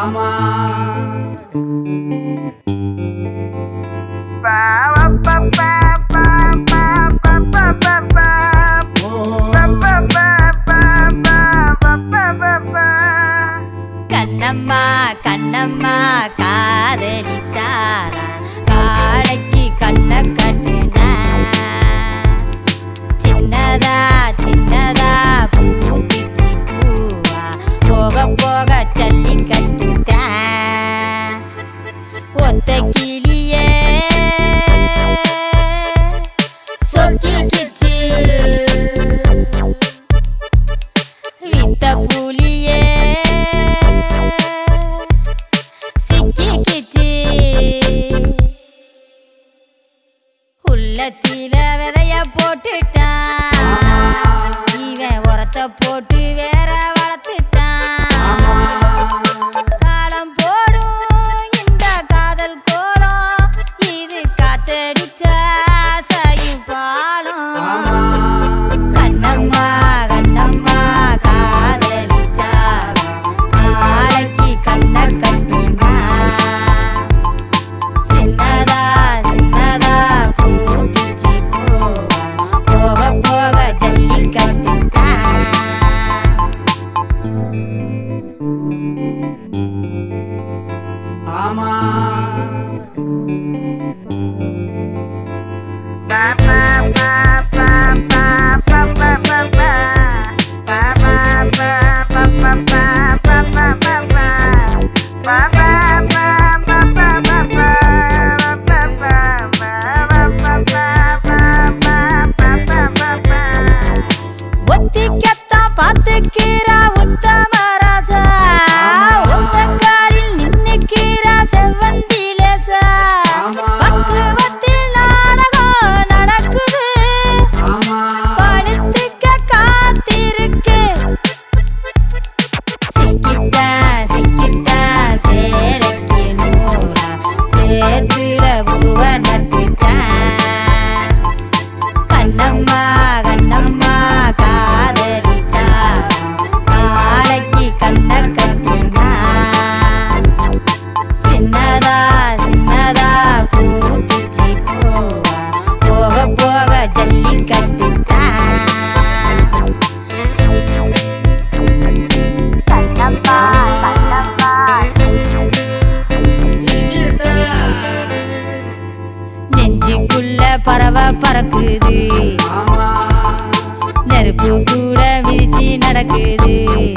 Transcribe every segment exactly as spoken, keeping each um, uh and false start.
ஆமா கண்ணம்மா கண்ணம்மா காதலிச்சாரா காளைக்கு கண்ண கட்டுனா சின்னதா சின்னதா பூத்திச்சு பூவா போக போக சல்லி கட்டுட்டேன் ஒத்த கிளியே சொக்கிக்கிச்சு வித்த புலியே உள்ளத்தில விதைய போட்டுட்டான் இவன் உரத்தை போட்டு வேற வளர்த்துட்டான் காலம் போடும் இந்த காதல் கோலம் இது காத்தடிச்சா சாயும் பாலம் கண்ணம்மா கண்ணம்மா காதலிச்சா காளைக்கு கண்ண கட்டினா சின்னதா சின்னதா பூத்திச்சு போக போக ஜல்லி கட்டுட்டா ஆமா ஒத்திக்கத்தான் பார்த்துக்கிறா உத்தம ராஜா உத்தங்காரில் நின்னுக்கிறா செவ்வந்திலேசா பக்குவத்தில் நாடகம் நடக்குது பழுத்துக்க காத்திருக்கு சிக்கிட்டா சிக்கிட்டா சேலைக்கு நூறா சேத்துல பூவ நட்டுட்டா கண்ணம்மா கண்ணம்மா காதலிச்சா காளைக்கு கண்ண கட்டினா சின்னதா சின்னதா பூத்திச்சு பூவா போக போக ஜல்லி கட்டுட்டா கண்ணம்மா கண்ணம்மா நெஞ்சுக்குள்ள பறவை பறக்குது நெருப்பு கூட மிதிச்சு நடக்குது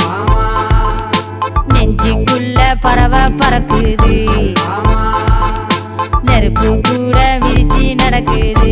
நெஞ்சுக்குள்ள பறவை பறக்குது நெருப்பு கூட மிதிச்சு நடக்குது